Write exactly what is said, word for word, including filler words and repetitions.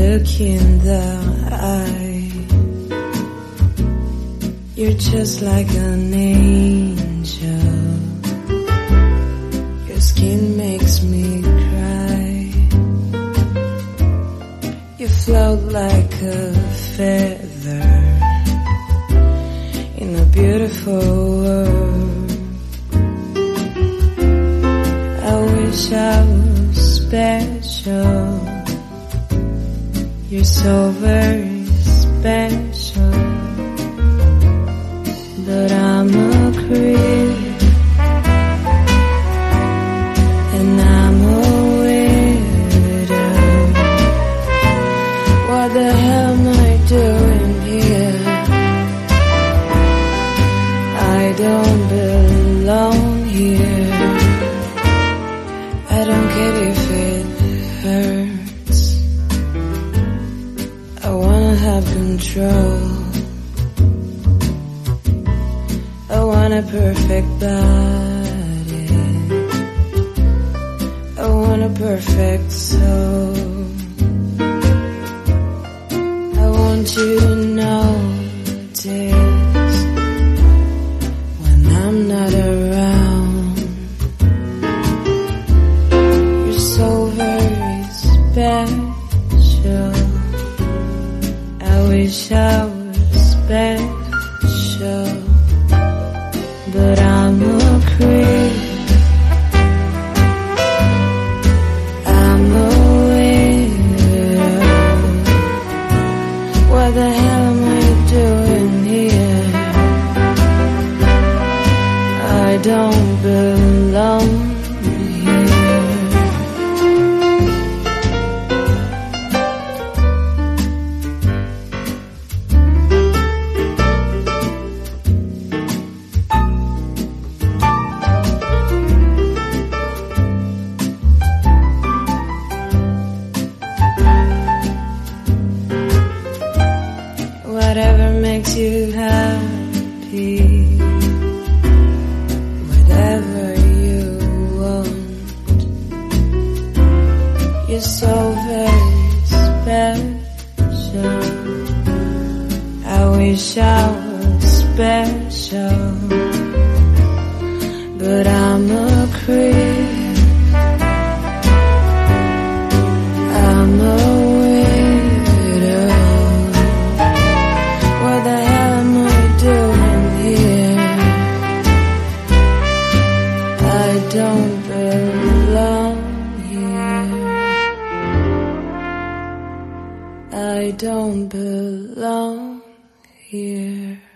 look in the eye, you're just like an angel. Your skin makes me cry. You float like a feather in a beautiful world. I wish I was special. You're so very special, but I'm a creep, and I'm a widow. What the hell am I doing here? I don't belong here. I don't care if it hurts. I wanna have control. I want a perfect body. I want a perfect soul. I want you to notice when I'm not around. You're so very special. I wish I was special, but I'm a creep. I'm a widow. What the hell am I doing here? I don't belong here. Whatever makes you happy, whatever you want. You're so very special. I wish I was special, but I'm a creep. I'm a widow. What the hell am I doing here? I don't belong here. I don't belong here.